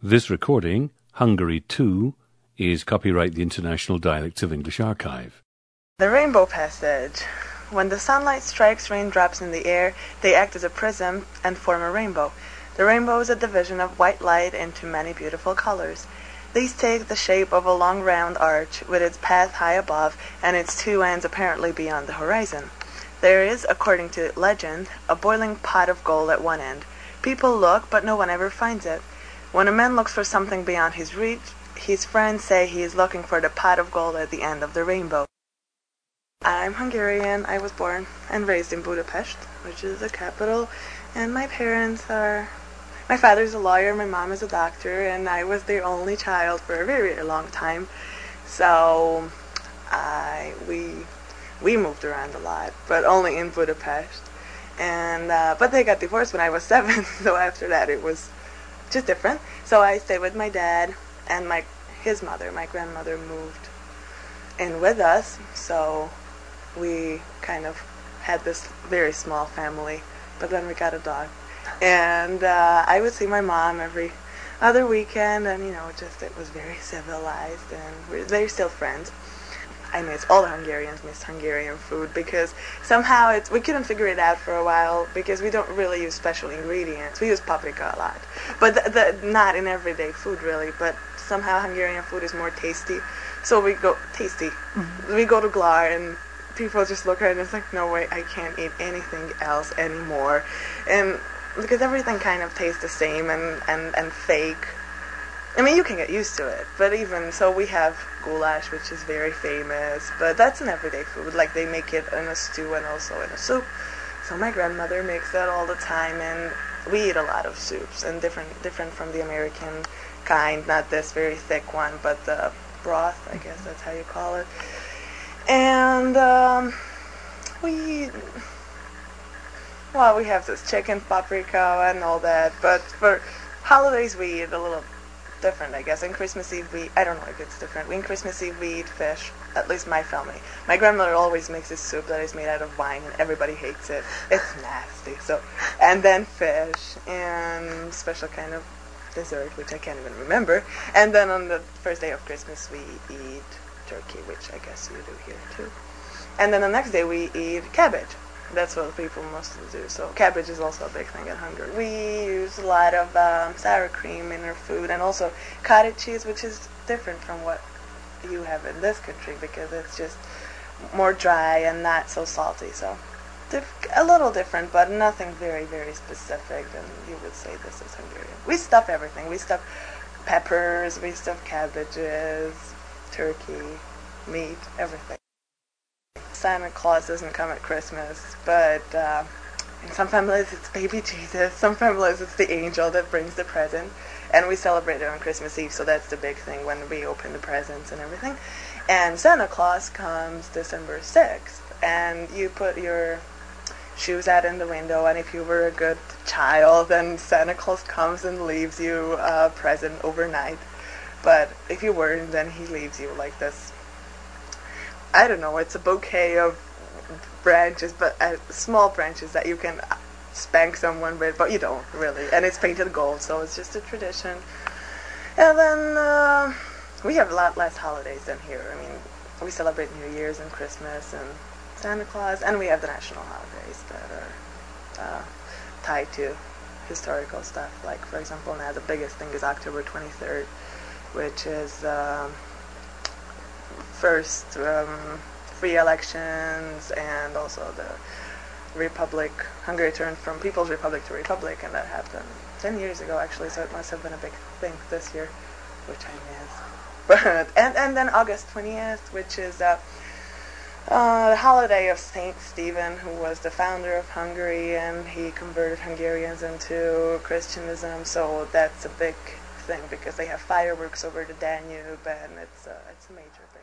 This recording, Hungary 2, is copyright the International Dialects of English Archive. The Rainbow Passage. When the sunlight strikes raindrops in the air, they act as a prism and form a rainbow. The rainbow is a division of white light into many beautiful colors. These take the shape of a long round arch with its path high above and its two ends apparently beyond the horizon. There is, according to legend, a boiling pot of gold at one end. People look, but no one ever finds it. When a man looks for something beyond his reach, his friends say he is looking for the pot of gold at the end of the rainbow. I'm Hungarian. I was born and raised in Budapest, which is the capital, and my father's a lawyer, my mom is a doctor, and I was their only child for a very, very long time. So we moved around a lot, but only in Budapest. And but they got divorced when I was 7, so after that it was just different. So I stayed with my dad, and his mother, my grandmother, moved in with us. So we kind of had this very small family, but then we got a dog. And I would see my mom every other weekend, and it was very civilized, and they're still friends. I miss, all the Hungarians miss Hungarian food, because somehow we couldn't figure it out for a while, because we don't really use special ingredients. We use paprika a lot, but not in everyday food really, but somehow Hungarian food is more tasty. So we go to Glar, and people just look at it and it's like, no way, I can't eat anything else anymore. And because everything kind of tastes the same and fake. I mean, you can get used to it, but even so, we have goulash, which is very famous, but that's an everyday food. Like, they make it in a stew and also in a soup. So my grandmother makes that all the time, and we eat a lot of soups, and different from the American kind, not this very thick one, but the broth, I guess that's how you call it. And we have this chicken, paprika, and all that, but for holidays we eat a little different, I guess. In Christmas Eve I don't know if it's different. In Christmas Eve we eat fish, at least my family. My grandmother always makes this soup that is made out of wine, and everybody hates it. It's nasty. And then fish, and special kind of dessert, which I can't even remember. And then on the first day of Christmas we eat turkey, which I guess you do here too. And then the next day we eat cabbage. That's what people mostly do. So cabbage is also a big thing in Hungary. We use a lot of sour cream in our food, and also cottage cheese, which is different from what you have in this country, because it's just more dry and not so salty. So a little different, but nothing very, very specific. And you would say this is Hungarian. We stuff everything. We stuff peppers, we stuff cabbages, turkey, meat, everything. Santa Claus doesn't come at Christmas, but in some families it's baby Jesus, some families it's the angel that brings the present, and we celebrate it on Christmas Eve, so that's the big thing when we open the presents and everything. And Santa Claus comes December 6th, and you put your shoes out in the window, and if you were a good child, then Santa Claus comes and leaves you a present overnight. But if you weren't, then he leaves you like this, I don't know, it's a bouquet of branches, but small branches that you can spank someone with, but you don't really. And it's painted gold, so it's just a tradition. And then we have a lot less holidays than here. I mean, we celebrate New Year's and Christmas and Santa Claus, and we have the national holidays that are tied to historical stuff. Like, for example, now the biggest thing is October 23rd, which is first free elections, and also the Republic. Hungary turned from People's Republic to Republic, and that happened 10 years ago actually, so it must have been a big thing this year, which I miss. But and then August 20th, which is the holiday of Saint Stephen, who was the founder of Hungary, and he converted Hungarians into Christianism, so that's a big thing, because they have fireworks over the Danube, and it's a major thing.